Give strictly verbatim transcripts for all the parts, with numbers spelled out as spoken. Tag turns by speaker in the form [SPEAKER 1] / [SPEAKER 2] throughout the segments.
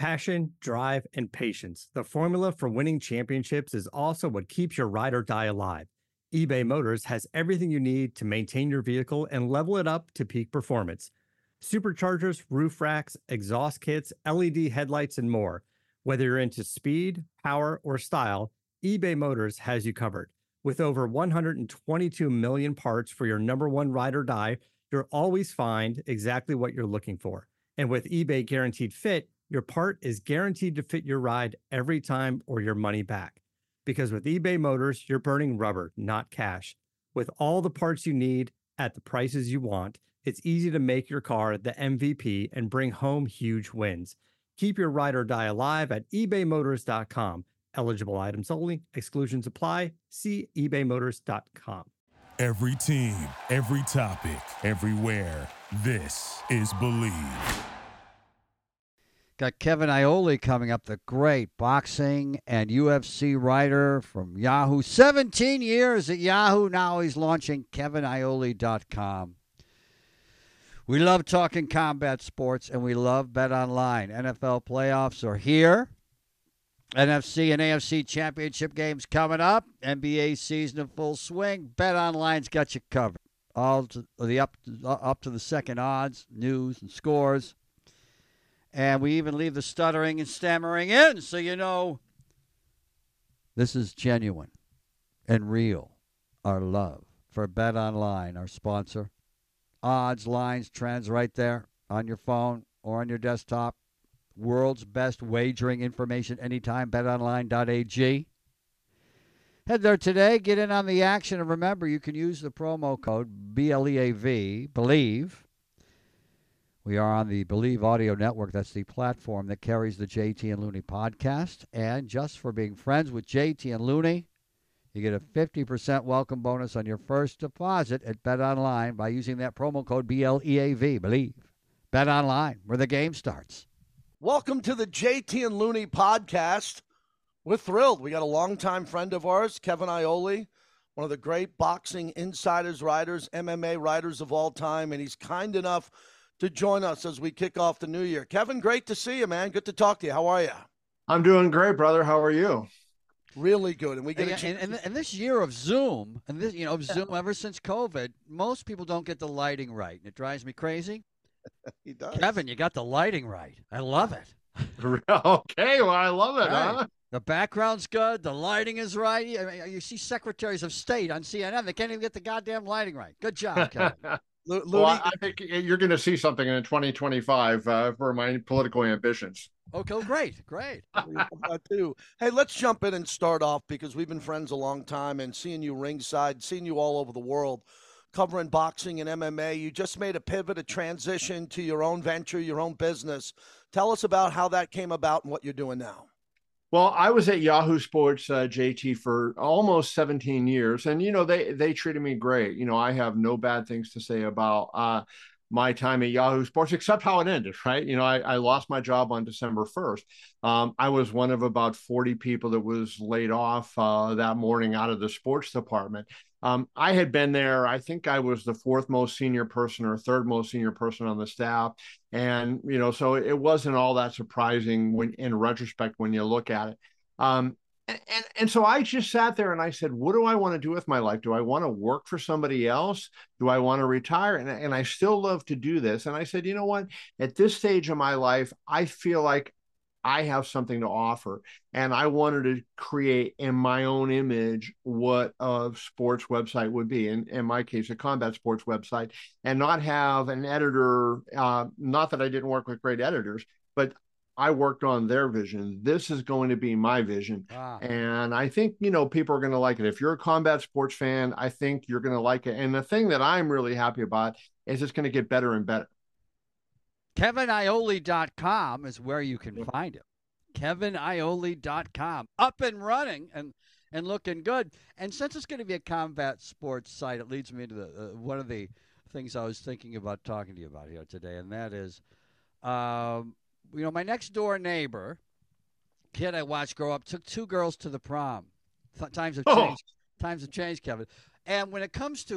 [SPEAKER 1] Passion, drive, and patience. The formula for winning championships is also what keeps your ride or die alive. eBay Motors has everything you need to maintain your vehicle and level it up to peak performance. Superchargers, roof racks, exhaust kits, L E D headlights, and more. Whether you're into speed, power, or style, eBay Motors has you covered. With over one hundred twenty-two million parts for your number one ride or die, you'll always find exactly what you're looking for. And with eBay Guaranteed Fit, your part is guaranteed to fit your ride every time or your money back. Because with eBay Motors, you're burning rubber, not cash. With all the parts you need at the prices you want, it's easy to make your car the M V P and bring home huge wins. Keep your ride or die alive at ebay motors dot com. Eligible items only. Exclusions apply. See ebay motors dot com.
[SPEAKER 2] Every team, every topic, everywhere. This is Believe.
[SPEAKER 3] Got Kevin Iole coming up, the great boxing and U F C writer from Yahoo. seventeen years at Yahoo. Now he's launching kevin iole dot com. We love talking combat sports, and we love BetOnline. N F L playoffs are here. N F C and A F C championship games coming up. N B A season in full swing. BetOnline's got you covered. All to the up, up to the second odds, news, and scores. And we even leave the stuttering and stammering in, so you know this is genuine and real, our love for BetOnline, our sponsor. Odds, lines, trends right there on your phone or on your desktop. World's best wagering information anytime, bet online dot a g. Head there today, get in on the action, and remember, you can use the promo code B L E A V, BELIEVE. We are on the Believe Audio Network. That's the platform that carries the J T and Looney podcast. And just for being friends with J T and Looney, you get a fifty percent welcome bonus on your first deposit at BetOnline by using that promo code B L E A V, BELIEVE. BetOnline, where the game starts.
[SPEAKER 4] Welcome to the J T and Looney podcast. We're thrilled. We got a longtime friend of ours, Kevin Iole, one of the great boxing insiders, writers, M M A writers of all time, and he's kind enough to join us as we kick off the new year. Kevin, great to see you, man. Good to talk to you. How are you?
[SPEAKER 5] I'm doing great, brother. How are you?
[SPEAKER 4] Really good. And we get
[SPEAKER 3] and,
[SPEAKER 4] a chance.
[SPEAKER 3] And, and, and this year of Zoom, and this, you know, Zoom ever since COVID, most people don't get the lighting right, and it drives me crazy.
[SPEAKER 4] He does.
[SPEAKER 3] Kevin, you got the lighting right. I love it.
[SPEAKER 5] Okay, well, I love it,
[SPEAKER 3] Right.
[SPEAKER 5] huh?
[SPEAKER 3] The background's good. The lighting is right. I mean, you see secretaries of state on C N N. They can't even get the goddamn lighting right. Good job, Kevin.
[SPEAKER 4] Lo-
[SPEAKER 5] Well,
[SPEAKER 4] Looney,
[SPEAKER 5] I I think you're going to see something in twenty twenty-five uh, for my political ambitions.
[SPEAKER 3] Okay, great, great.
[SPEAKER 4] we love that too. Hey, let's jump in and start off because we've been friends a long time and seeing you ringside, seeing you all over the world, covering boxing and M M A. You just made a pivot, a transition to your own venture, your own business. Tell us about how that came about and what you're doing now.
[SPEAKER 5] Well, I was at Yahoo Sports, uh, J T, for almost seventeen years, and you know they they treated me great. You know, I have no bad things to say about uh, my time at Yahoo Sports, except how it ended. Right? You know, I, I lost my job on December first. Um, I was one of about forty people that was laid off uh, that morning out of the sports department. Um, I had been there. I think I was the fourth most senior person or third most senior person on the staff. And, you know, so it wasn't all that surprising when in retrospect, when you look at it. Um, and, and, and so I just sat there and I said, what do I want to do with my life? Do I want to work for somebody else? Do I want to retire? And, and I still love to do this. And I said, you know what, at this stage of my life, I feel like I have something to offer, and I wanted to create in my own image what a sports website would be. In, in my case, a combat sports website, and not have an editor. Uh, not that I didn't work with great editors, but I worked on their vision. This is going to be my vision.
[SPEAKER 3] Ah.
[SPEAKER 5] And I think, you know, people are going to like it. If you're a combat sports fan, I think you're going to like it. And the thing that I'm really happy about is it's going to get better and better.
[SPEAKER 3] Kevin Iole dot com is where you can find him. Kevin Iole dot com. Up and running and, and looking good. And since it's going to be a combat sports site, it leads me to the uh, one of the things I was thinking about talking to you about here today, and that is, um, you know, my next door neighbor, kid I watched grow up, took two girls to the prom. Th- times have
[SPEAKER 5] Oh.
[SPEAKER 3] changed. Times have changed, Kevin. And when it comes to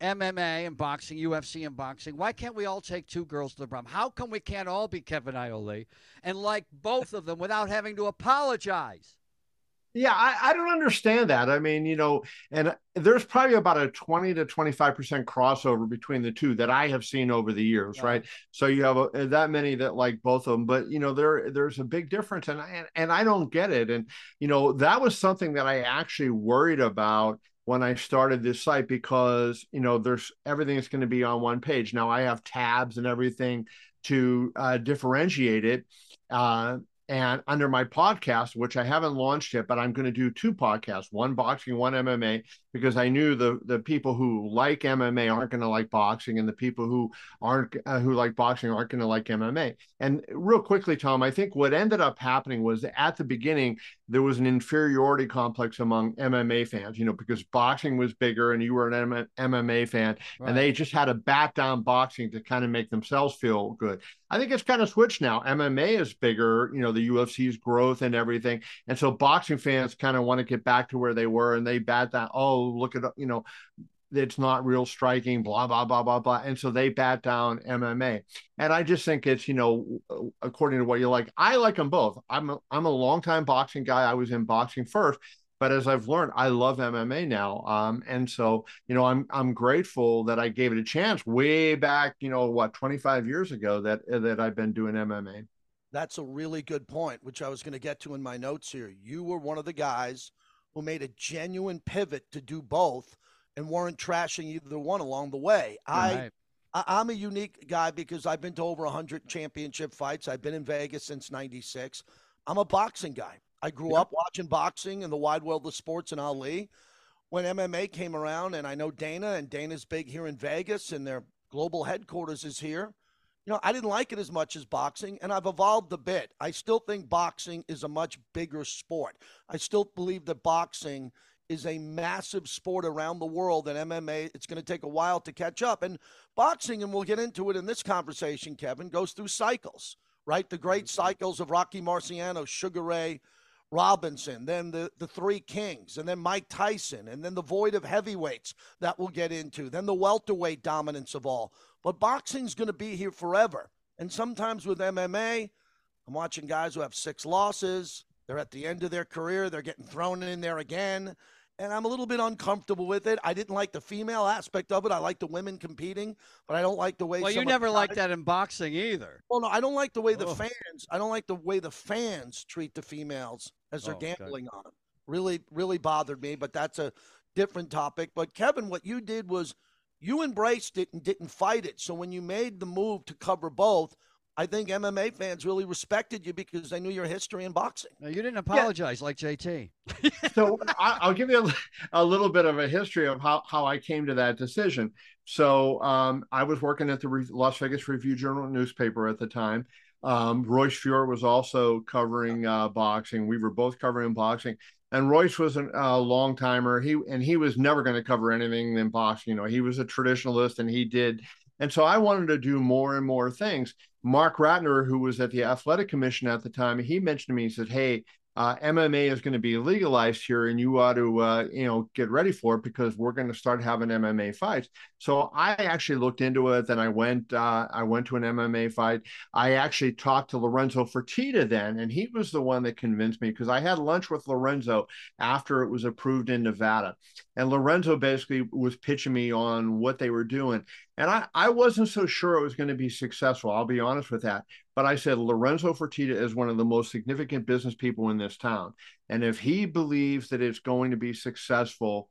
[SPEAKER 3] M M A and boxing, U F C and boxing. Why can't we all take two girls to the prom? How come we can't all be Kevin Iole and like both of them without having to apologize?
[SPEAKER 5] Yeah, I, I don't understand that. I mean, you know, and there's probably about a twenty to twenty-five percent crossover between the two that I have seen over the years,
[SPEAKER 3] Uh-huh.
[SPEAKER 5] right? So you have a, that many that like both of them, but you know, there there's a big difference, and and, and I don't get it. And you know, that was something that I actually worried about when I started this site, because you know, there's everything is going to be on one page. Now I have tabs and everything to uh, differentiate it. Uh, And under my podcast, which I haven't launched yet, but I'm going to do two podcasts, one boxing, one M M A, because I knew the the people who like M M A aren't going to like boxing, and the people who aren't uh, who like boxing aren't going to like M M A. And real quickly, Tom, I think what ended up happening was that at the beginning there was an inferiority complex among M M A fans, you know, because boxing was bigger and you were an M M A fan,
[SPEAKER 3] Right.
[SPEAKER 5] and they just had to bat down boxing to kind of make themselves feel good. I think it's kind of switched now. M M A is bigger, you know, the U F C's growth and everything. And so boxing fans kind of want to get back to where they were, and they bat that, oh, look at, you know, it's not real striking, blah, blah, blah, blah, blah. And so they bat down M M A. And I just think it's, you know, according to what you like. I like them both. I'm a, I'm a longtime boxing guy. I was in boxing first. But as I've learned, I love M M A now. Um, and so, you know, I'm I'm grateful that I gave it a chance way back, you know, what, twenty-five years ago that that I've been doing M M A.
[SPEAKER 4] That's a really good point, which I was going to get to in my notes here. You were one of the guys who made a genuine pivot to do both and weren't trashing either one along the way.
[SPEAKER 3] Right.
[SPEAKER 4] I, I I'm a unique guy because I've been to over one hundred championship fights. I've been in Vegas since ninety-six. I'm a boxing guy. I grew
[SPEAKER 5] Yeah.
[SPEAKER 4] up watching boxing in the wide world of sports and Ali. When M M A came around, and I know Dana, and Dana's big here in Vegas, and their global headquarters is here. You know, I didn't like it as much as boxing, and I've evolved a bit. I still think boxing is a much bigger sport. I still believe that boxing is a massive sport around the world, and M M A, it's going to take a while to catch up. And boxing, and we'll get into it in this conversation, Kevin, goes through cycles, right? The great cycles of Rocky Marciano, Sugar Ray Robinson, then the, the Three Kings, and then Mike Tyson, and then the void of heavyweights that we'll get into, then the welterweight dominance of all. But boxing's going to be here forever. And sometimes with M M A, I'm watching guys who have six losses. They're at the end of their career. They're getting thrown in there again. And I'm a little bit uncomfortable with it. I didn't like the female aspect of it. I like the women competing, but I don't like the way.
[SPEAKER 3] Well,
[SPEAKER 4] some
[SPEAKER 3] you
[SPEAKER 4] of
[SPEAKER 3] never
[SPEAKER 4] the
[SPEAKER 3] liked
[SPEAKER 4] guys-
[SPEAKER 3] that in boxing either.
[SPEAKER 4] Well, no, I don't like the way the
[SPEAKER 3] Oh.
[SPEAKER 4] fans. I don't like the way the fans treat the females as they're
[SPEAKER 3] Oh, okay.
[SPEAKER 4] gambling on them. Really, really bothered me. But that's a different topic. But Kevin, what you did was you embraced it and didn't fight it. So when you made the move to cover both, I think M M A fans really respected you because they knew your history in boxing.
[SPEAKER 3] No, you didn't apologize like J T.
[SPEAKER 5] So I, I'll give you a, a little bit of a history of how, how I came to that decision. So um, I was working at the Re- Las Vegas Review-Journal newspaper at the time. Um, Royce Fior was also covering uh, boxing. We were both covering boxing. And Royce was a uh, long timer. He and he was never going to cover anything in boxing. You know, he was a traditionalist, and he did. And so I wanted to do more and more things. Mark Ratner, who was at the Athletic Commission at the time, he mentioned to me, he said, hey, uh, M M A is going to be legalized here, and you ought to, uh, you know, get ready for it because we're going to start having M M A fights. So I actually looked into it. Then I went, uh, I went to an M M A fight. I actually talked to Lorenzo Fertitta then, and he was the one that convinced me because I had lunch with Lorenzo after it was approved in Nevada. And Lorenzo basically was pitching me on what they were doing. And I, I wasn't so sure it was going to be successful. I'll be honest with that. But I said, Lorenzo Fertitta is one of the most significant business people in this town. And if he believes that it's going to be successful,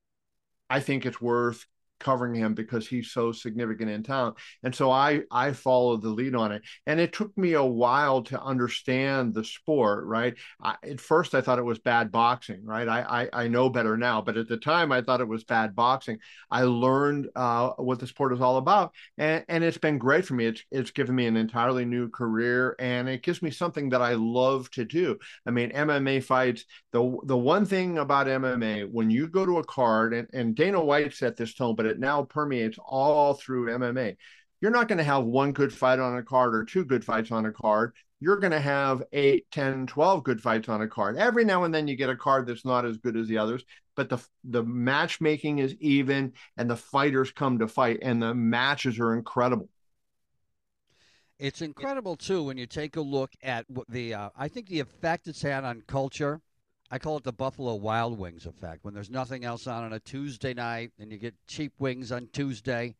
[SPEAKER 5] I think it's worth covering him because he's so significant in town. And so I, I followed the lead on it. And it took me a while to understand the sport, right? I, at first, I thought it was bad boxing, right? I, I, I know better now, but at the time, I thought it was bad boxing. I learned uh, what the sport is all about, and, and it's been great for me. It's, it's given me an entirely new career, and it gives me something that I love to do. I mean, M M A fights, the, the one thing about M M A, when you go to a card, and, and Dana White set this tone, but it now permeates all through M M A. You're not going to have one good fight on a card or two good fights on a card. you're going to have eight, ten, twelve good fights on a card. Every now and then you get a card that's not as good as the others, but the the matchmaking is even and the fighters come to fight and the matches are incredible.
[SPEAKER 3] It's incredible, too, when you take a look at what the, uh, I think the effect it's had on culture. I call it the Buffalo Wild Wings effect. When there's nothing else on on a Tuesday night and you get cheap wings on Tuesday,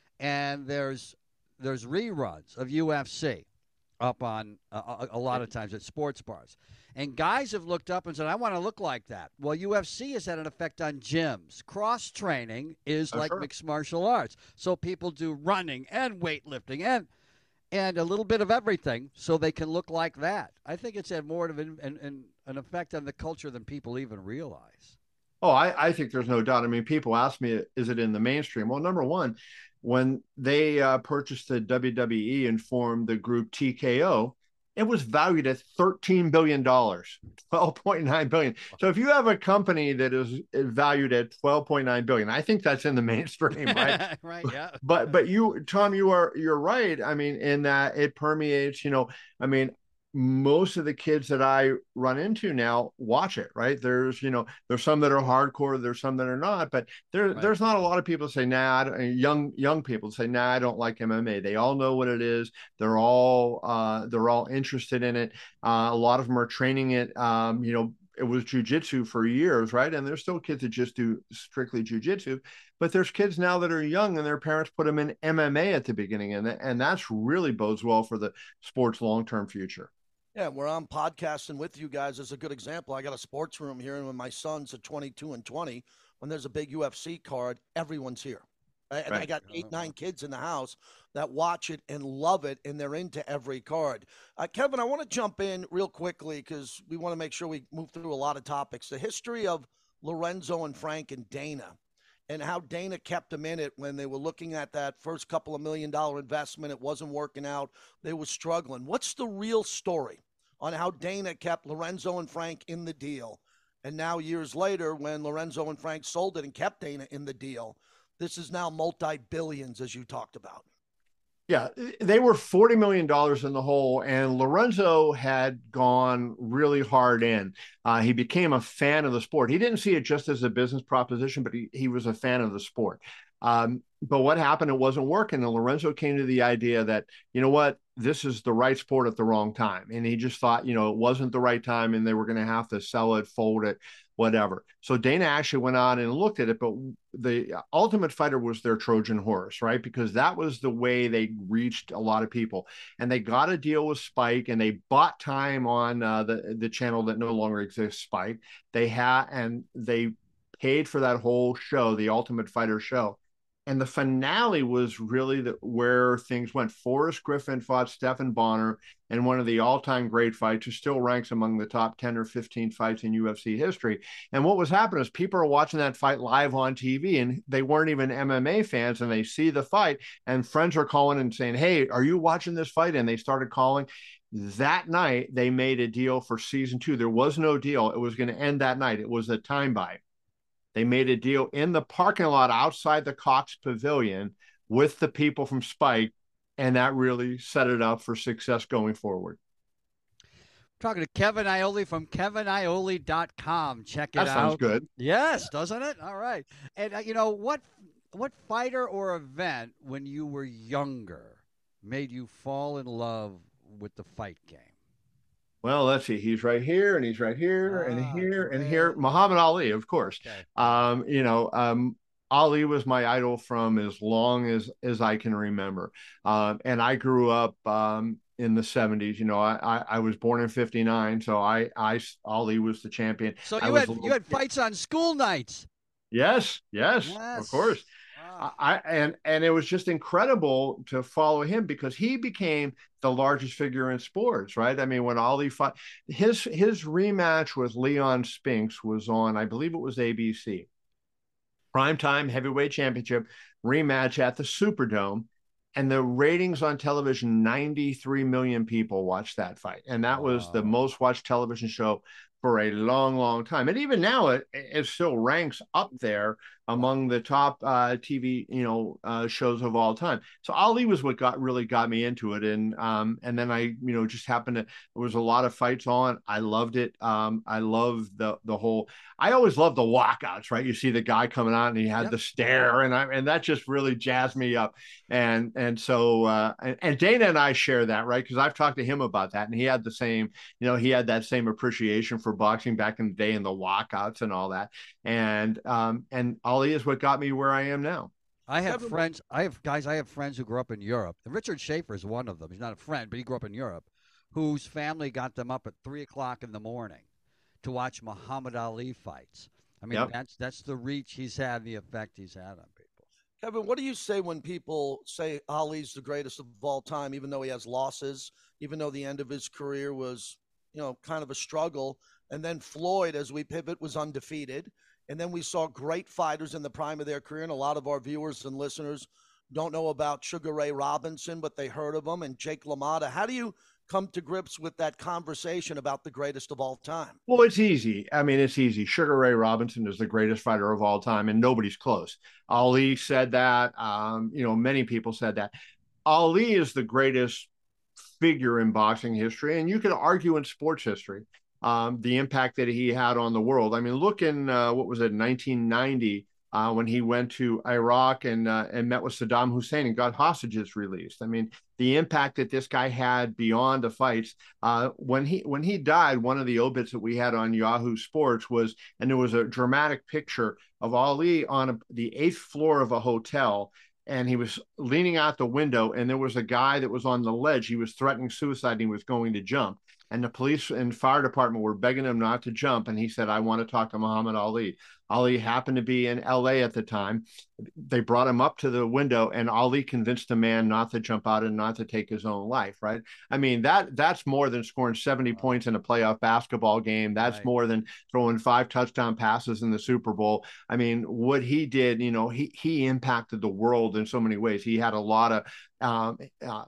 [SPEAKER 3] and there's there's reruns of U F C up on uh, a, a lot of times at sports bars. And guys have looked up and said, I want to look like that. Well, U F C has had an effect on gyms. Cross-training is
[SPEAKER 5] Oh,
[SPEAKER 3] like
[SPEAKER 5] sure.
[SPEAKER 3] mixed martial arts. So people do running and weightlifting and and a little bit of everything so they can look like that. I think it's had more of an, an, an effect on the culture than people even realize.
[SPEAKER 5] Oh, I, I think there's no doubt. I mean, people ask me, is it in the mainstream? Well, number one, when they uh, purchased the W W E and formed the group T K O, it was valued at thirteen billion dollars, twelve point nine billion dollars. So if you have a company that is valued at twelve point nine billion dollars, I think that's in the mainstream, right?
[SPEAKER 3] Right, yeah.
[SPEAKER 5] But but you, Tom, you are you're right. I mean, in that it permeates, you know, I mean, most of the kids that I run into now watch it, right? There's, you know, there's some that are hardcore, there's some that are not, but there,
[SPEAKER 3] Right.
[SPEAKER 5] there's not a lot of people say, nah, I don't, young, young people say, nah, I don't like M M A. They all know what it is. They're all, uh, they're all interested in it. Uh, a lot of them are training it. Um, you know, it was jujitsu for years, right? And there's still kids that just do strictly jujitsu, but there's kids now that are young and their parents put them in M M A at the beginning. And, and that's really bodes well for the sport's long-term future.
[SPEAKER 4] Yeah, where I'm podcasting with you guys is a good example. I got a sports room here, and when my sons are twenty-two and twenty, when there's a big U F C card, everyone's here. And
[SPEAKER 5] Right.
[SPEAKER 4] I got eight, nine kids in the house that watch it and love it, and they're into every card. Uh, Kevin, I want to jump in real quickly because we want to make sure we move through a lot of topics. The history of Lorenzo and Frank and Dana, and how Dana kept them in it when they were looking at that first couple of million dollar investment. It wasn't working out. They were struggling. What's the real story on how Dana kept Lorenzo and Frank in the deal? And now years later, when Lorenzo and Frank sold it and kept Dana in the deal, this is now multi-billions, as you talked about.
[SPEAKER 5] Yeah, they were forty million dollars in the hole, and Lorenzo had gone really hard in. Uh, he became a fan of the sport. He didn't see it just as a business proposition, but he, he was a fan of the sport. Um, but what happened, it wasn't working. And Lorenzo came to the idea that, you know what, this is the right sport at the wrong time. And he just thought, you know, it wasn't the right time and they were going to have to sell it, fold it, whatever. So Dana actually went on and looked at it, but the Ultimate Fighter was their Trojan horse, right? Because that was the way they reached a lot of people. And they got a deal with Spike and they bought time on uh, the, the channel that no longer exists, Spike. They had, and they paid for that whole show, the Ultimate Fighter show. And the finale was really the, where things went. Forrest Griffin fought Stephan Bonner in one of the all-time great fights, who still ranks among the top ten or fifteen fights in U F C history. And what was happening is people are watching that fight live on T V, and they weren't even M M A fans, and they see the fight, and friends are calling and saying, hey, are you watching this fight? And they started calling. That night, they made a deal for season two. There was no deal. It was going to end that night. It was a time buy. They made a deal in the parking lot outside the Cox Pavilion with the people from Spike, and that really set it up for success going forward.
[SPEAKER 3] Talking to Kevin Iole from Kevin Iole dot com. Check it
[SPEAKER 5] That
[SPEAKER 3] out.
[SPEAKER 5] sounds good.
[SPEAKER 3] Yes, doesn't it? All right. And, uh, you know, what what fighter or event when you were younger made you fall in love with the fight game?
[SPEAKER 5] Well, let's see. He's right here, and he's right here,
[SPEAKER 3] Ah,
[SPEAKER 5] and here, and
[SPEAKER 3] great.
[SPEAKER 5] here. Muhammad Ali, of course.
[SPEAKER 3] Okay.
[SPEAKER 5] Um, you know, um, Ali was my idol from as long as as I can remember. Um, and I grew up um, in the seventies. You know, I, I I was born in fifty-nine, so I I Ali was the champion.
[SPEAKER 3] So
[SPEAKER 5] I
[SPEAKER 3] you
[SPEAKER 5] was
[SPEAKER 3] had
[SPEAKER 5] a little
[SPEAKER 3] you had
[SPEAKER 5] kid.
[SPEAKER 3] fights on school nights.
[SPEAKER 5] Yes, yes,
[SPEAKER 3] Yes.
[SPEAKER 5] of course.
[SPEAKER 3] Wow.
[SPEAKER 5] I and and it was just incredible to follow him because he became the largest figure in sports, right? I mean, when Ali fought, his his rematch with Leon Spinks was on, I believe it was A B C, primetime heavyweight championship rematch at the Superdome, and the ratings on television, ninety-three million people watched that fight, and that was the
[SPEAKER 3] Wow.
[SPEAKER 5] most watched television show for a long, long time. And even now, it, it still ranks up there among the top uh, T V, you know, uh, shows of all time. So Ali was what got really got me into it. And um, and then I, you know, just happened to, there was a lot of fights on. I loved it. Um, I love the the whole, I always love the walkouts, right? You see the guy coming out and he had yep. the stare, and I and that just really jazzed me up. And and so uh, and, and Dana and I share that, right? Because I've talked to him about that, and he had the same, you know, he had that same appreciation for boxing back in the day and the walkouts and all that. And um, and Ali is what got me where I am now.
[SPEAKER 3] I have friends. I have guys. I have friends who grew up in Europe. Richard Schaefer is one of them. He's not a friend, but he grew up in Europe, whose family got them up at three o'clock in the morning to watch Muhammad Ali fights. I mean, yep. that's that's the reach he's had, the effect he's had on people.
[SPEAKER 4] Kevin, what do you say when people say Ali's the greatest of all time, even though he has losses, even though the end of his career was, you know, kind of a struggle, and then Floyd, as we pivot, was undefeated. And then we saw great fighters in the prime of their career, and a lot of our viewers and listeners don't know about Sugar Ray Robinson, but they heard of him, and Jake LaMotta. How do you come to grips with that conversation about the greatest of all time?
[SPEAKER 5] Well, it's easy. I mean, it's easy. Sugar Ray Robinson is the greatest fighter of all time, and nobody's close. Ali said that. Um, you know, many people said that. Ali is the greatest figure in boxing history, and you could argue in sports history. Um, the impact that he had on the world. I mean, look in, uh, what was it, nineteen ninety, uh, when he went to Iraq and uh, and met with Saddam Hussein and got hostages released. I mean, the impact that this guy had beyond the fights. Uh, when he when he died, one of the obits that we had on Yahoo Sports was, and there was a dramatic picture of Ali on a, the eighth floor of a hotel, and he was leaning out the window, and there was a guy that was on the ledge. He was threatening suicide, and he was going to jump. And the police and fire department were begging him not to jump. And he said, I want to talk to Muhammad Ali. Ali happened to be in L A at the time. They brought him up to the window, and Ali convinced the man not to jump out and not to take his own life, right? I mean, that that's more than scoring seventy points in a playoff basketball game. That's right. More than throwing five touchdown passes in the Super Bowl. I mean, what he did, you know, he, he impacted the world in so many ways. He had a lot of um, uh,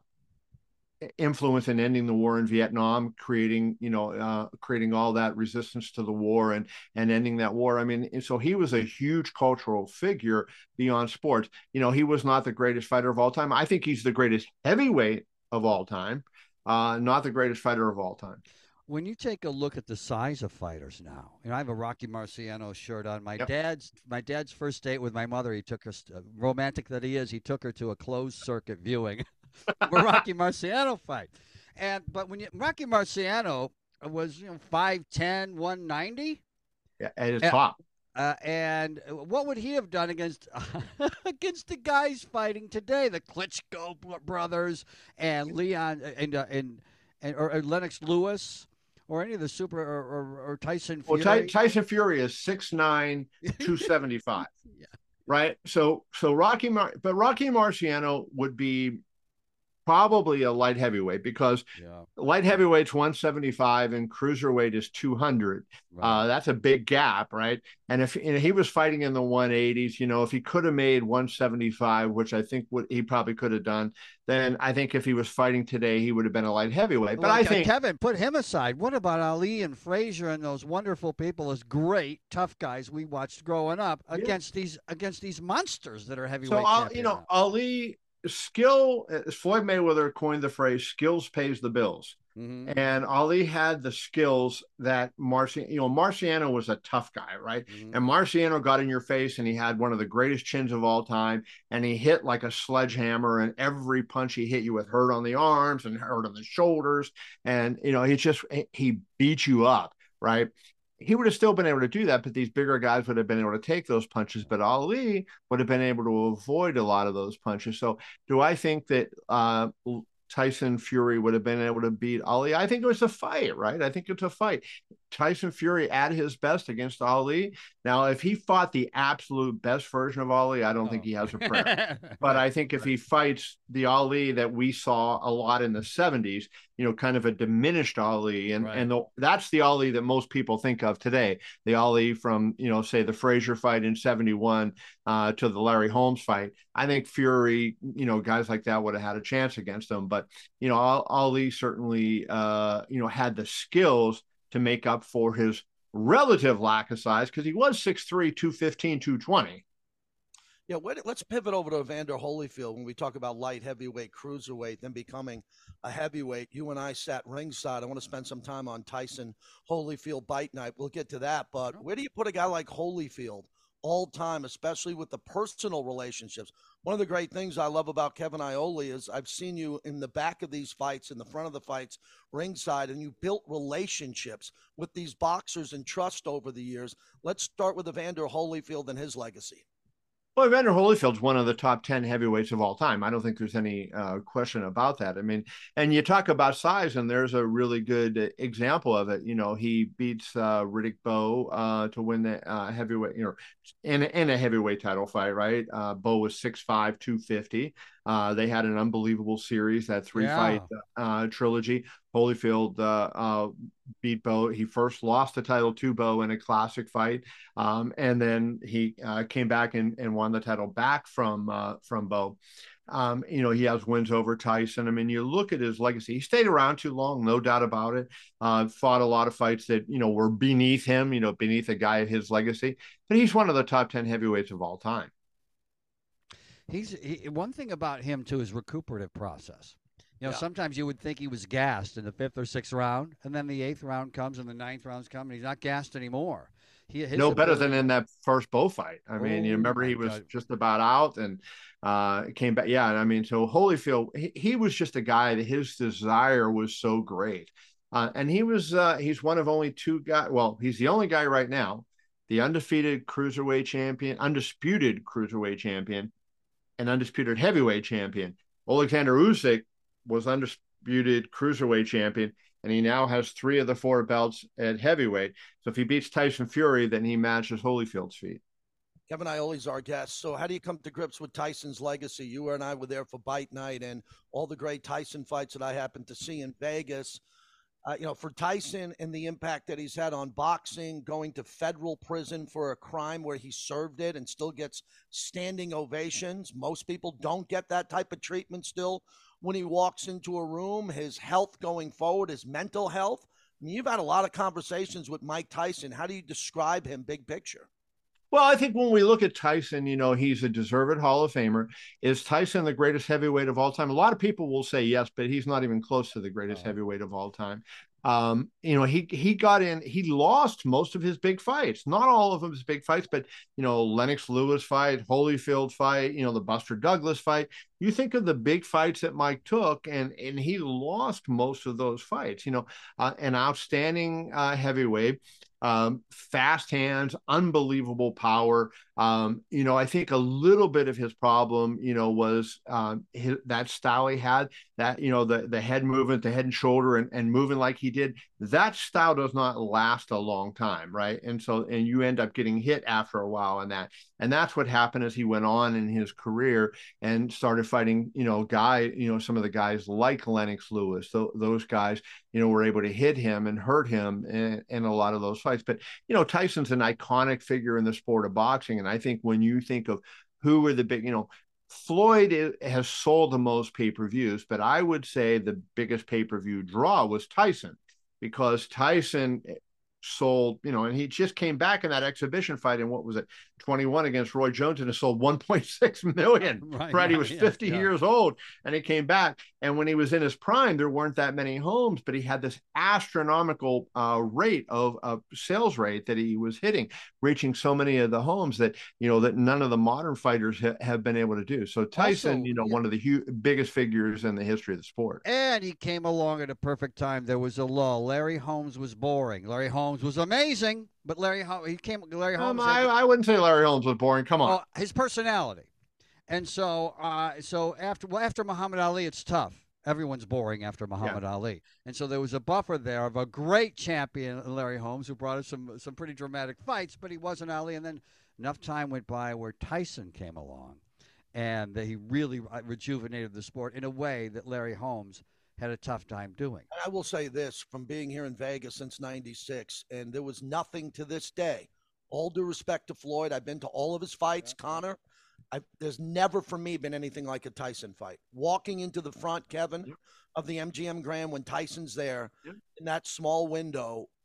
[SPEAKER 5] influence in ending the war in Vietnam, creating, you know, uh, creating all that resistance to the war and, and ending that war. I mean, so he was a huge cultural figure beyond sports. You know, he was not the greatest fighter of all time. I think he's the greatest heavyweight of all time, uh, not the greatest fighter of all time.
[SPEAKER 3] When you take a look at the size of fighters now, you know, I have a Rocky Marciano shirt on. My yep. dad's my dad's first date with my mother, he took us, uh, romantic that he is, he took her to a closed circuit viewing. A Rocky Marciano fight. And but when you, Rocky Marciano was, you know, five ten, one ninety.
[SPEAKER 5] Yeah, at his top.
[SPEAKER 3] Uh, and what would he have done against against the guys fighting today, the Klitschko brothers and Leon and uh, and, and or, or Lennox Lewis or any of the super or, or, or Tyson Fury?
[SPEAKER 5] Well, Ty, Tyson Fury is six nine, two seventy-five. Yeah. Right? So so Rocky Mar- but Rocky Marciano would be probably a light heavyweight, because yeah. light heavyweight's one seventy-five and cruiserweight is two hundred. Right. Uh, that's a big gap, right? And if you know, he was fighting in the one eighties, you know, if he could have made one seventy-five, which I think what he probably could have done, then I think if he was fighting today, he would have been a light heavyweight. But well, I think
[SPEAKER 3] Kevin, put him aside. What about Ali and Frazier and those wonderful people, those great tough guys we watched growing up yeah. against these against these monsters that are heavyweight?
[SPEAKER 5] So uh, you know, now. Ali. Skill, as Floyd Mayweather coined the phrase, skills pays the bills. Mm-hmm. And Ali had the skills that Marciano, you know, Marciano was a tough guy, right? Mm-hmm. And Marciano got in your face, and he had one of the greatest chins of all time, and he hit like a sledgehammer, and every punch he hit you with hurt on the arms and hurt on the shoulders. And, you know, he just, he beat you up, right? He would have still been able to do that, but these bigger guys would have been able to take those punches. But Ali would have been able to avoid a lot of those punches. So do I think that uh, Tyson Fury would have been able to beat Ali? I think it was a fight, right? I think it's a fight. Tyson Fury at his best against Ali. Now, if he fought the absolute best version of Ali, I don't oh. think he has a prayer. But I think if he fights the Ali that we saw a lot in the seventies, you know, kind of a diminished Ali, and, right. and the, that's the Ali that most people think of today. The Ali from, you know, say the Frazier fight in seventy-one uh, to the Larry Holmes fight. I think Fury, you know, guys like that would have had a chance against him. But, you know, Ali certainly, uh, you know, had the skills to make up for his relative lack of size, because he was six three, two fifteen, two twenty.
[SPEAKER 4] Yeah, wait, let's pivot over to Evander Holyfield when we talk about light heavyweight, cruiserweight, then becoming a heavyweight. You and I sat ringside. I want to spend some time on Tyson Holyfield Fight Night. We'll get to that. But where do you put a guy like Holyfield all time, especially with the personal relationships? One of the great things I love about Kevin Iole is I've seen you in the back of these fights, in the front of the fights, ringside, and you built relationships with these boxers and trust over the years. Let's start with Evander Holyfield and his legacy.
[SPEAKER 5] Well, Evander Holyfield's one of the top ten heavyweights of all time. I don't think there's any uh, question about that. I mean, and you talk about size, and there's a really good example of it. You know, he beats uh, Riddick Bowe uh, to win the uh, heavyweight, you know, in, in a heavyweight title fight, right? Uh, Bowe was six five, two fifty. Uh, they had an unbelievable series, that three yeah. fight uh, trilogy. Holyfield uh, uh, beat Bowe. He first lost the title to Bowe in a classic fight, um, and then he uh, came back and, and won the title back from uh, from Bowe. Um, you know, he has wins over Tyson. I mean, you look at his legacy. He stayed around too long, no doubt about it. Uh, fought a lot of fights that, you know, were beneath him, you know, beneath a guy of his legacy. But he's one of the top ten heavyweights of all time.
[SPEAKER 3] He's he, one thing about him too is recuperative process. You know,
[SPEAKER 4] yeah.
[SPEAKER 3] sometimes you would think he was gassed in the fifth or sixth round, and then the eighth round comes and the ninth round's come, and he's not gassed anymore. He his
[SPEAKER 5] no
[SPEAKER 3] ability...
[SPEAKER 5] better than in that first Bowe fight. I mean,
[SPEAKER 3] oh,
[SPEAKER 5] you remember he was
[SPEAKER 3] God.
[SPEAKER 5] just about out and uh, came back. Yeah, I mean, so Holyfield, he, he was just a guy that his desire was so great, uh, and he was uh, he's one of only two guys. Well, he's the only guy right now, the undefeated cruiserweight champion, undisputed cruiserweight champion, and undisputed heavyweight champion. Alexander Usyk was undisputed cruiserweight champion, and he now has three of the four belts at heavyweight. So if he beats Tyson Fury, then he matches Holyfield's feat.
[SPEAKER 4] Kevin Iole's our guest. So how do you come to grips with Tyson's legacy? You and I were there for Fight Night and all the great Tyson fights that I happened to see in Vegas. Uh, you know, for Tyson and the impact that he's had on boxing, going to federal prison for a crime where he served it and still gets standing ovations. Most people don't get that type of treatment still when he walks into a room. His health going forward, his mental health. I mean, you've had a lot of conversations with Mike Tyson. How do you describe him big picture?
[SPEAKER 5] Well, I think when we look at Tyson, you know, he's a deserved Hall of Famer. Is Tyson the greatest heavyweight of all time? A lot of people will say yes, but he's not even close to the greatest oh. heavyweight of all time. Um, you know, he he got in, he lost most of his big fights, not all of them his big fights, but, you know, Lennox Lewis fight, Holyfield fight, you know, the Buster Douglas fight. You think of the big fights that Mike took, and and he lost most of those fights. You know, uh, an outstanding uh, heavyweight. Um, fast hands, unbelievable power. Um, you know, I think a little bit of his problem, you know, was um, his, that style he had, that, you know, the, the head movement, the head and shoulder and, and moving like he did. That style does not last a long time, right? And so, and you end up getting hit after a while on that. And that's what happened as he went on in his career and started fighting, you know, guy, you know, some of the guys like Lennox Lewis, th- those guys, you know, were able to hit him and hurt him in, in a lot of those fights. But, you know, Tyson's an iconic figure in the sport of boxing. And I think when you think of who were the big, you know, Floyd has sold the most pay-per-views, but I would say the biggest pay-per-view draw was Tyson, because Tyson sold, you know, and he just came back in that exhibition fight in, what was it, twenty-one against Roy Jones, and it sold one point six million. Right, right? He was fifty yeah, yeah. years old, and he came back. And when he was in his prime, there weren't that many homes, but he had this astronomical uh, rate of, of sales rate that he was hitting, reaching so many of the homes that, you know, that none of the modern fighters ha- have been able to do. So Tyson, also, you know, yeah. one of the hu- biggest figures in the history of the sport.
[SPEAKER 3] And he came along at a perfect time. There was a lull. Larry Holmes was boring. Larry Holmes was amazing, but Larry Holmes, he came, Larry Holmes.
[SPEAKER 5] Um, I, I wouldn't say Larry Holmes was boring. Come on.
[SPEAKER 3] Well, his personality. And so, uh, so after, well, after Muhammad Ali, it's tough. Everyone's boring after Muhammad yeah. Ali. And so there was a buffer there of a great champion, Larry Holmes, who brought us some, some pretty dramatic fights, but he wasn't Ali. And then enough time went by where Tyson came along, and he really rejuvenated the sport in a way that Larry Holmes had a tough time doing.
[SPEAKER 4] I will say this, from being here in Vegas since ninety-six, and there was nothing to this day. All due respect to Floyd, I've been to all of his fights, yeah. Connor. I've, there's never for me been anything like a Tyson fight. Walking into the front, Kevin, yep. of the M G M Grand when Tyson's there, yep. in that small window,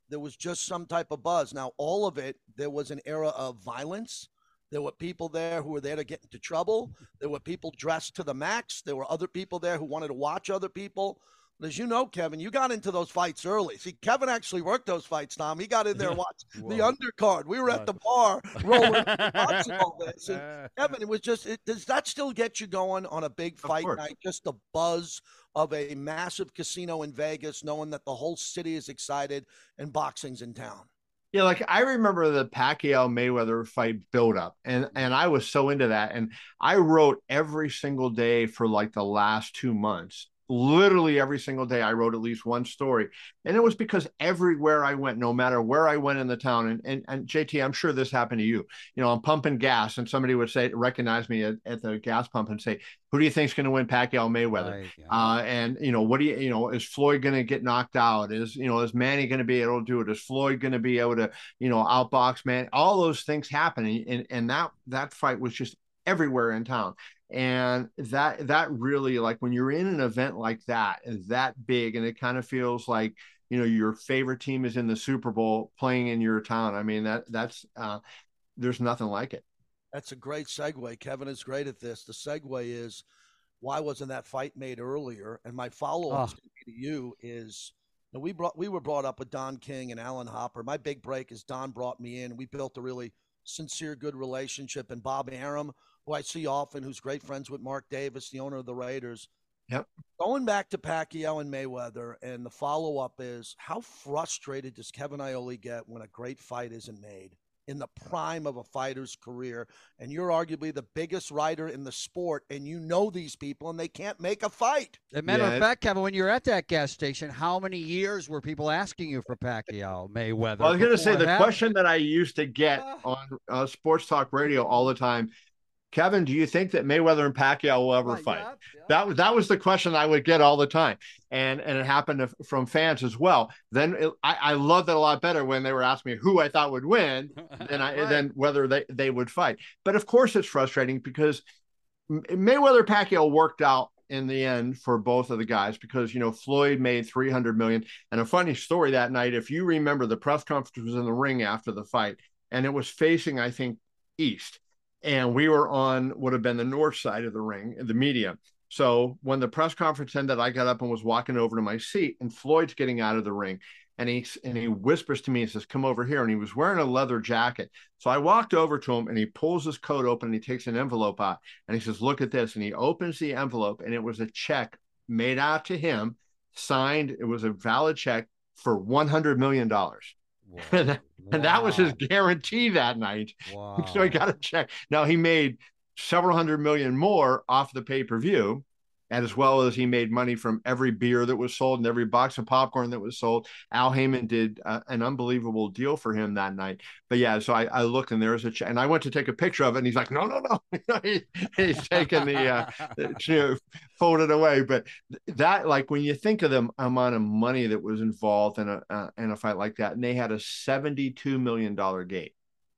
[SPEAKER 4] there was just some type of buzz. Now, all of it, there was an era of violence. There were people there who were there to get into trouble. There were people dressed to the max. There were other people there who wanted to watch other people. But as you know, Kevin, you got into those fights early. See, Kevin actually worked those fights, Tom. He got in there and watched the undercard. We were at the bar rolling watching all this. And Kevin, it was just, it, does that still get you going on a big fight night? Just the buzz of a massive casino in Vegas, knowing that the whole city is excited and boxing's in town.
[SPEAKER 5] Yeah, like I remember the Pacquiao Mayweather fight buildup, and and I was so into that, and I wrote every single day for like the last two months. Literally every single day I wrote at least one story. And it was because everywhere I went, no matter where I went in the town, and, and, and J T, I'm sure this happened to you, you know, I'm pumping gas and somebody would say, recognize me at, at the gas pump and say, who do you think is going to win Pacquiao Mayweather? Right, yeah. Uh, and, you know, what do you, you know, is Floyd going to get knocked out? Is, you know, is Manny going to be able to do it? Is Floyd going to be able to, you know, outbox Manny? All those things happening. And, and that, that fight was just everywhere in town. And that that really, like when you're in an event like that, is that big, and it kind of feels like, you know, your favorite team is in the Super Bowl playing in your town. I mean, that that's uh, there's nothing like it.
[SPEAKER 4] That's a great segue. Kevin is great at this. The segue is, why wasn't that fight made earlier? And my follow-up oh. to you is, you know, we brought we were brought up with Don King and Alan Hopper. My big break is Don brought me in. We built a really sincere, good relationship. And Bob Arum, who I see often, who's great friends with Mark Davis, the owner of the Raiders.
[SPEAKER 5] Yep.
[SPEAKER 4] Going back to Pacquiao and Mayweather, and the follow-up is, how frustrated does Kevin Iole get when a great fight isn't made in the prime of a fighter's career? And you're arguably the biggest writer in the sport, and you know these people, and they can't make a fight.
[SPEAKER 3] As a matter
[SPEAKER 5] yeah.
[SPEAKER 3] of fact, Kevin, when you're at that gas station, how many years were people asking you for Pacquiao, Mayweather?
[SPEAKER 5] Well, I was going to say, the question that I used to get on uh, Sports Talk Radio all the time, Kevin, do you think that Mayweather and Pacquiao will ever right, fight? Yeah, yeah. That was that was the question I would get all the time, and and it happened to, from fans as well. Then it, I, I loved it a lot better when they were asking me who I thought would win, than I right. than whether they they would fight. But of course, it's frustrating because Mayweather Pacquiao worked out in the end for both of the guys, because, you know, Floyd made three hundred million dollars. And a funny story that night, if you remember, the press conference was in the ring after the fight, and it was facing, I think, east. And we were on would have been the north side of the ring, the media. So when the press conference ended, I got up and was walking over to my seat, and Floyd's getting out of the ring. And he, and he whispers to me and says, come over here. And he was wearing a leather jacket. So I walked over to him, and he pulls his coat open, and he takes an envelope out, and he says, look at this. And he opens the envelope, and it was a check made out to him, signed. It was a valid check for one hundred million dollars. Wow. and, that, wow. and that was his guarantee that night. Wow. So he got a check. Now, he made several hundred million more off the pay-per-view, and as well as he made money from every beer that was sold and every box of popcorn that was sold. Al Heyman did uh, an unbelievable deal for him that night. But yeah, so I, I looked, and there was a check, and I went to take a picture of it, and he's like, no, no, no. he, he's taking the, uh, you know, folded away. But that, like, when you think of the amount of money that was involved in a, uh, in a fight like that, and they had a seventy-two million dollars gate.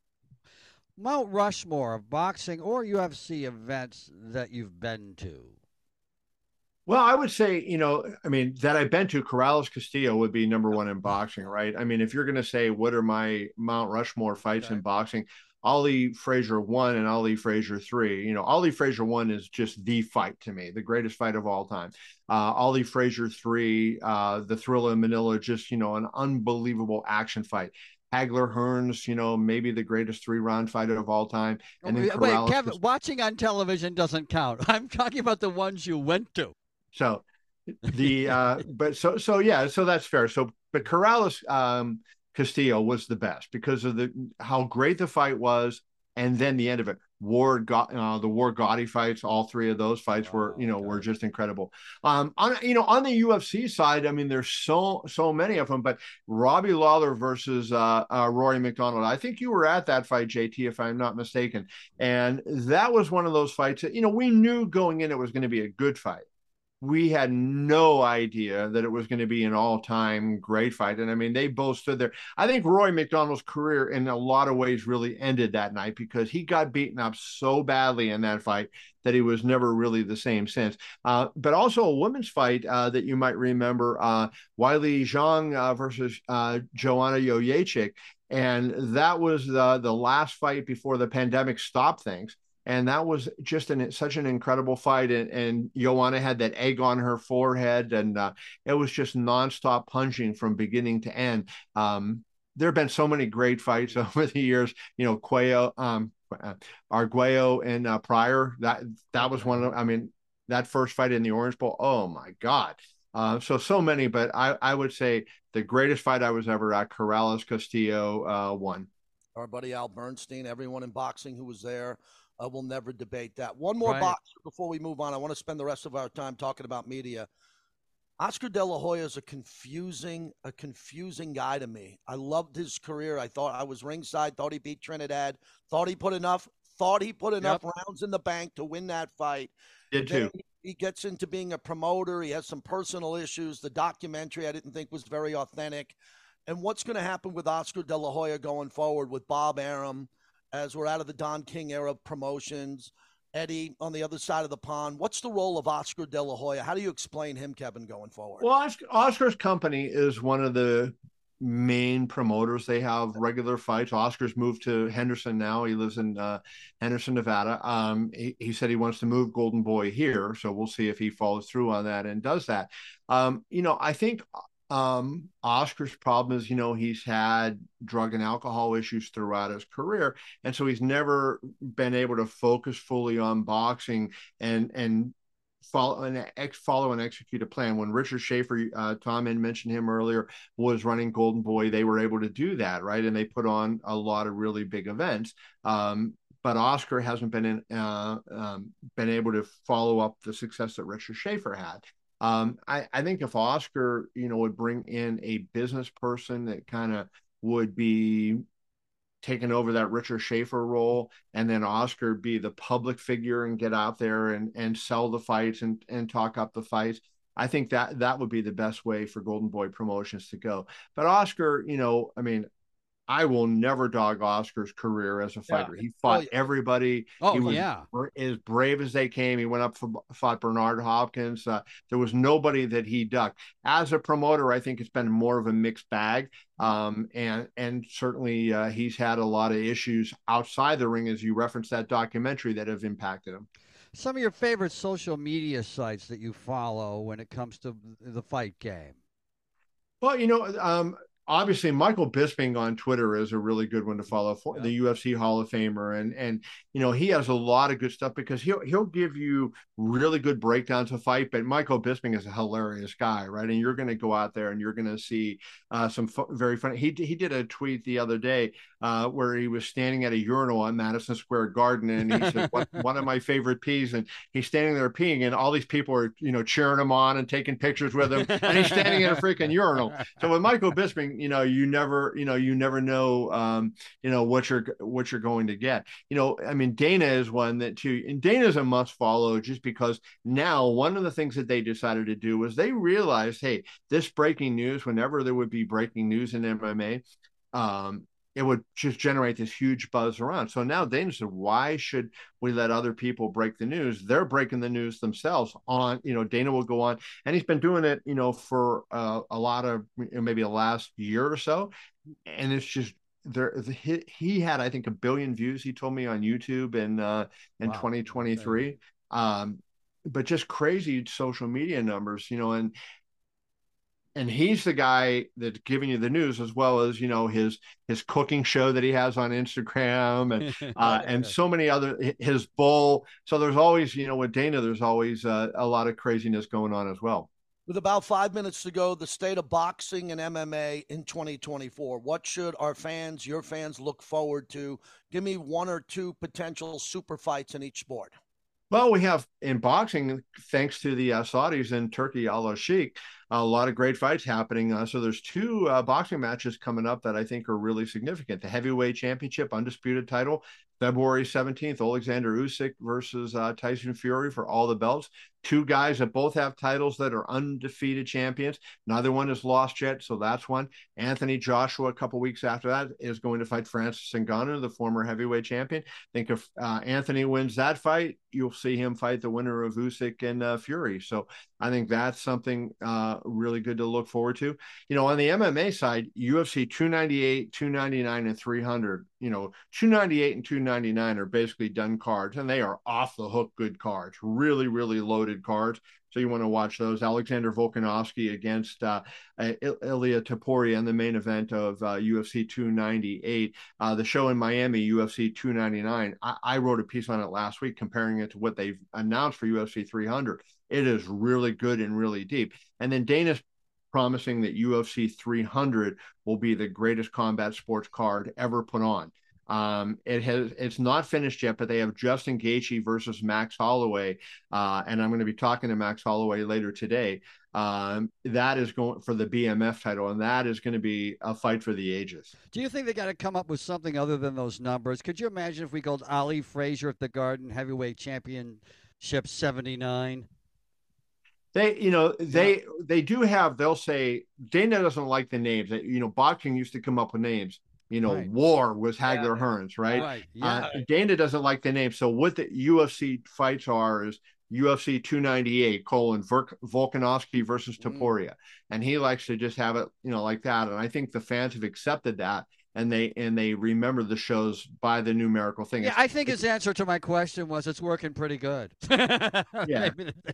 [SPEAKER 3] Mount Rushmore of boxing or U F C events that you've been to?
[SPEAKER 5] Well, I would say, you know, I mean, that I've been to, Corrales Castillo would be number one in boxing, right? I mean, if you're going to say, what are my Mount Rushmore fights okay. in boxing, Ali Frazier one and Ali Frazier three. You know, Ali Frazier one is just the fight to me, the greatest fight of all time. Uh, Ali Frazier three, uh, the Thrill in Manila, just, you know, an unbelievable action fight. Hagler Hearns, you know, maybe the greatest three-round fight of all time. And then
[SPEAKER 3] Wait, Corrales Kevin, watching on television doesn't count. I'm talking about the ones you went to.
[SPEAKER 5] So the uh but so so yeah so that's fair. So but Corrales um Castillo was the best because of the how great the fight was, and then the end of it. Ward got uh, the Ward Gotti fights, all three of those fights were you know were just incredible. Um on you know on the U F C side, I mean, there's so so many of them, but Robbie Lawler versus uh, uh Rory McDonald, I think you were at that fight, J T, if I'm not mistaken, and that was one of those fights that, you know, we knew going in it was going to be a good fight. we had no idea that it was going to be an all-time great fight. And I mean, they both stood there. I think Rory MacDonald's career in a lot of ways really ended that night because he got beaten up so badly in that fight that he was never really the same since. Uh, but also a women's fight uh, that you might remember, uh, Weili Zhang uh, versus uh, Joanna Jędrzejczyk. And that was the, the last fight before the pandemic stopped things. And that was just an, such an incredible fight. And, and Joanna had that egg on her forehead. And uh, it was just nonstop punching from beginning to end. Um, there have been so many great fights over the years. You know, Cuello, um, Arguello and uh, Pryor. That that was one of, I mean, that first fight in the Orange Bowl. Oh, my God. Uh, so, so many. But I, I would say the greatest fight I was ever at, Corrales Castillo, uh, won.
[SPEAKER 4] Our buddy Al Bernstein, everyone in boxing who was there. Uh, we'll never debate that. One more
[SPEAKER 3] Right.
[SPEAKER 4] boxer before we move on. I want to spend the rest of our time talking about media. Oscar De La Hoya is a confusing, a confusing guy to me. I loved his career. I thought I was ringside, thought he beat Trinidad, thought he put enough, thought he put enough
[SPEAKER 3] Yep.
[SPEAKER 4] rounds in the bank to win that fight.
[SPEAKER 5] Did
[SPEAKER 4] Then
[SPEAKER 5] too.
[SPEAKER 4] he gets into being a promoter. He has some personal issues. The documentary I didn't think was very authentic. And what's going to happen with Oscar De La Hoya going forward with Bob Arum as we're out of the Don King era promotions? Eddie on the other side of the pond. What's the role of Oscar De La Hoya? How do you explain him, Kevin, going forward?
[SPEAKER 5] Well, Oscar, Oscar's company is one of the main promoters. They have regular fights. Oscar's moved to Henderson now. He lives in uh, Henderson, Nevada. Um, he, he said he wants to move Golden Boy here, so we'll see if he follows through on that and does that. Um, you know, I think um, Oscar's problem is, you know, he's had drug and alcohol issues throughout his career, and so he's never been able to focus fully on boxing and and follow and ex follow and execute a plan. When Richard Schaefer, uh, Tom had mentioned him earlier, was running Golden Boy, they were able to do that, right? And they put on a lot of really big events. Um, but Oscar hasn't been in, uh, um, been able to follow up the success that Richard Schaefer had. Um, I, I think if Oscar, you know, would bring in a business person that kind of would be taking over that Richard Schaefer role, and then Oscar be the public figure and get out there and, and sell the fights and, and talk up the fights, I think that that would be the best way for Golden Boy Promotions to go. But Oscar, you know, I mean, I will never dog Oscar's career as a fighter.
[SPEAKER 4] Yeah.
[SPEAKER 5] He fought
[SPEAKER 4] Oh, yeah.
[SPEAKER 5] everybody.
[SPEAKER 3] Oh,
[SPEAKER 5] he was
[SPEAKER 3] yeah.
[SPEAKER 5] as brave as they came. He went up for, fought Bernard Hopkins. Uh, there was nobody that he ducked. As a promoter, I think it's been more of a mixed bag. Um, and and certainly uh, he's had a lot of issues outside the ring, as you referenced that documentary, that have impacted him.
[SPEAKER 3] Some of your favorite social media sites that you follow when it comes to the fight game.
[SPEAKER 5] Well, you know, um, obviously Michael Bisping on Twitter is a really good one to follow, for
[SPEAKER 3] Yeah.
[SPEAKER 5] the U F C Hall of Famer. And, and, you know, he has a lot of good stuff because he'll, he'll give you really good breakdowns of fight, but Michael Bisping is a hilarious guy, right? And you're going to go out there and you're going to see uh, some fu- very funny. He, he did a tweet the other day uh, where he was standing at a urinal on Madison Square Garden. And he said, what, one of my favorite peas. And he's standing there peeing and all these people are, you know, cheering him on and taking pictures with him. And he's standing in a freaking urinal. So with Michael Bisping, you know, you never, you know, you never know, um, you know, what you're, what you're going to get. You know, I mean, Dana is one that too, and Dana's a must follow just because now one of the things that they decided to do was they realized, hey, this breaking news, whenever there would be breaking news in M M A, um, it would just generate this huge buzz around. So now Dana said, why should we let other people break the news? They're breaking the news themselves on, you know, Dana will go on, and he's been doing it, you know, for uh, a lot of, maybe the last year or so. And it's just, there, he, he had, I think, a billion views, he told me, on YouTube in, uh, in
[SPEAKER 3] Wow.
[SPEAKER 5] twenty twenty-three. Um, but just crazy social media numbers, you know, and, and he's the guy that's giving you the news, as well as, you know, his his cooking show that he has on Instagram, and uh, and so many other, his bull. So there's always, you know, with Dana, there's always uh, a lot of craziness going on as well.
[SPEAKER 4] With about five minutes to go, the state of boxing and M M A in twenty twenty-four. What should our fans, your fans, look forward to? Give me one or two potential super fights in each sport.
[SPEAKER 5] Well, we have in boxing, thanks to the uh, Saudis and Turkey Al Sheikh, a lot of great fights happening. Uh, so there's two uh, boxing matches coming up that I think are really significant. The heavyweight championship, undisputed title, February seventeenth, Alexander Usyk versus uh, Tyson Fury for all the belts. Two guys that both have titles that are undefeated champions. Neither one has lost yet, so that's one. Anthony Joshua, a couple weeks after that, is going to fight Francis Ngannou, the former heavyweight champion. I think if uh, Anthony wins that fight, you'll see him fight the winner of Usyk and uh, Fury. So I think that's something uh, really good to look forward to. You know, on the M M A side, U F C two ninety-eight, two ninety-nine, and three hundred. You know, two ninety-eight and two ninety-nine are basically done cards, and they are off the hook good cards, really, really loaded cards. So you want to watch those. Alexander Volkanovski against uh, Ilia Topuria in the main event of uh, U F C two ninety-eight. Uh, the show in Miami, U F C two ninety-nine. I, I wrote a piece on it last week comparing it to what they've announced for U F C three hundred. It is really good and really deep. And then Dana's promising that U F C three hundred will be the greatest combat sports card ever put on. Um, it has, it's not finished yet, but they have Justin Gaethje versus Max Holloway. Uh, and I'm going to be talking to Max Holloway later today. Um, that is going for the B M F title, and that is going to be a fight for the ages.
[SPEAKER 3] Do you think they got to come up with something other than those numbers? Could you imagine if we called Ali Frazier at the Garden Heavyweight Championship seventy-nine?
[SPEAKER 5] They, you know, they, they do have, they'll say, Dana doesn't like the names that, you know, boxing used to come up with names. You know,
[SPEAKER 3] right.
[SPEAKER 5] War was Hagler
[SPEAKER 4] Yeah.
[SPEAKER 5] Hearns, right?
[SPEAKER 3] Right. Yeah.
[SPEAKER 5] Uh, Dana doesn't like the name. So what the U F C fights are is U F C two ninety-eight, colon, Volkanovski versus Topuria. Mm. And he likes to just have it, you know, like that. And I think the fans have accepted that. And they and they remember the shows by the numerical thing.
[SPEAKER 3] Yeah,
[SPEAKER 5] it's,
[SPEAKER 3] I think his answer to my question was it's working pretty good.
[SPEAKER 5] Yeah.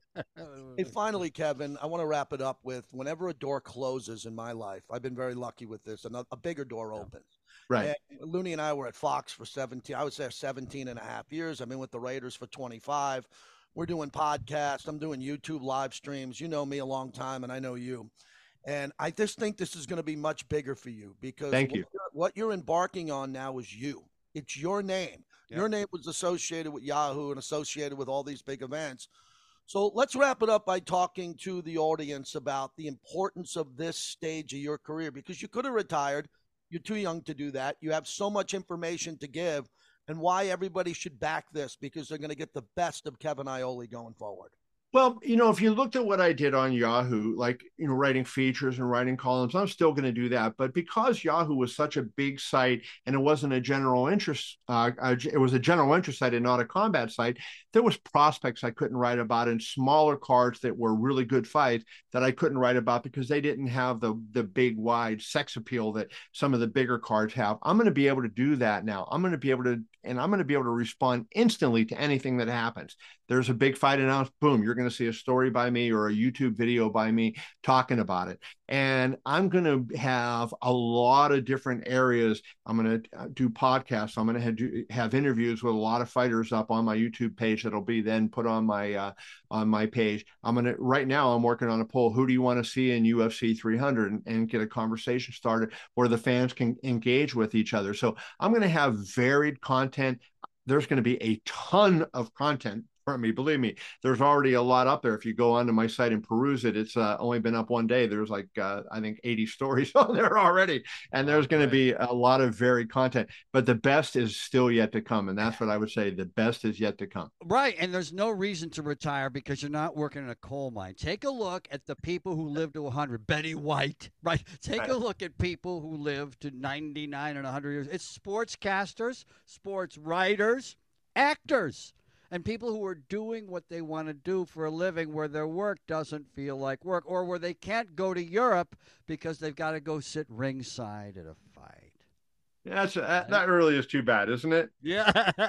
[SPEAKER 4] Hey, finally, Kevin, I want to wrap it up with whenever a door closes in my life, I've been very lucky with this, and a, a bigger door opens.
[SPEAKER 5] Right.
[SPEAKER 4] And Looney and I were at Fox for seventeen, I would say seventeen and a half years. I've been with the Raiders for twenty-five. We're doing podcasts. I'm doing YouTube live streams. You know me a long time, and I know you. And I just think this is going to be much bigger for you because
[SPEAKER 5] Thank
[SPEAKER 4] what,
[SPEAKER 5] you.
[SPEAKER 4] You're, what you're embarking on now is you. It's your name.
[SPEAKER 3] Yeah.
[SPEAKER 4] Your name was associated with Yahoo and associated with all these big events. So let's wrap it up by talking to the audience about the importance of this stage of your career, because you could have retired. You're too young to do that. You have so much information to give, and why everybody should back this, because they're going to get the best of Kevin Iole going forward.
[SPEAKER 5] Well, you know, if you looked at what I did on Yahoo, like, you know, writing features and writing columns, I'm still going to do that. But because Yahoo was such a big site and it wasn't a general interest, uh, it was a general interest site and not a combat site, there was prospects I couldn't write about and smaller cards that were really good fights that I couldn't write about because they didn't have the, the big, wide sex appeal that some of the bigger cards have. I'm going to be able to do that now. I'm going to be able to, and I'm going to be able to respond instantly to anything that happens. There's a big fight announced, boom, you're going to see a story by me or a YouTube video by me talking about it. And I'm going to have a lot of different areas. I'm going to do podcasts. I'm going to have, do, have interviews with a lot of fighters up on my YouTube page that'll be then put on my uh, on my page. I'm going to, right now, I'm working on a poll. Who do you want to see in U F C three hundred, and, and get a conversation started where the fans can engage with each other. So I'm going to have varied content. There's going to be a ton of content for me. Believe me, there's already a lot up there. If you go onto my site and peruse it, it's uh, only been up one day. There's like, uh, I think eighty stories on there already. And there's going to be a lot of varied content, but the best is still yet to come. And that's what I would say. The best is yet to come.
[SPEAKER 3] Right. And there's no reason to retire because you're not working in a coal mine. Take a look at the people who live to one hundred. Betty White, right? Take
[SPEAKER 5] Right.
[SPEAKER 3] a look at people who live to ninety-nine and one hundred years. It's sportscasters, sports writers, actors, and people who are doing what they want to do for a living where their work doesn't feel like work, or where they can't go to Europe because they've got to go sit ringside at a fight.
[SPEAKER 5] Yeah, that's that, that really is too bad, isn't it?
[SPEAKER 3] Yeah.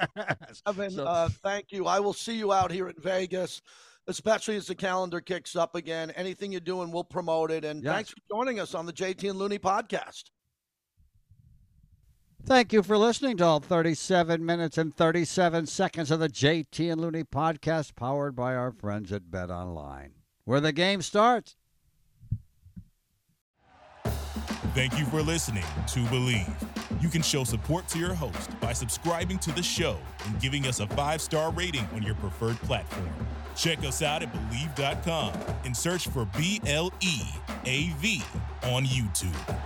[SPEAKER 4] Kevin,
[SPEAKER 3] So-
[SPEAKER 4] uh, thank you. I will see you out here in Vegas, especially as the calendar kicks up again. Anything you're doing, we'll promote it. And
[SPEAKER 3] Yes.
[SPEAKER 4] thanks for joining us on the J T and Looney podcast.
[SPEAKER 3] Thank you for listening to all thirty-seven minutes and thirty-seven seconds of the J T and Looney podcast, powered by our friends at Bet Online, where the game starts.
[SPEAKER 2] Thank you for listening to Believe. You can show support to your host by subscribing to the show and giving us a five-star rating on your preferred platform. Check us out at Believe dot com and search for B L E A V on YouTube.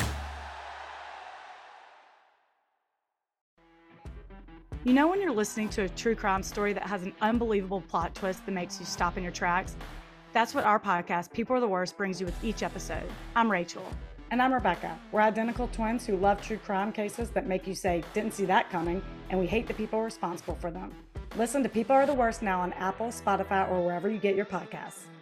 [SPEAKER 6] You know when you're listening to a true crime story that has an unbelievable plot twist that makes you stop in your tracks? That's what our podcast, People Are the Worst, brings you with each episode. I'm Rachel.
[SPEAKER 7] And I'm Rebecca. We're identical twins who love true crime cases that make you say, didn't see that coming, and we hate the people responsible for them. Listen to People Are the Worst now on Apple, Spotify, or wherever you get your podcasts.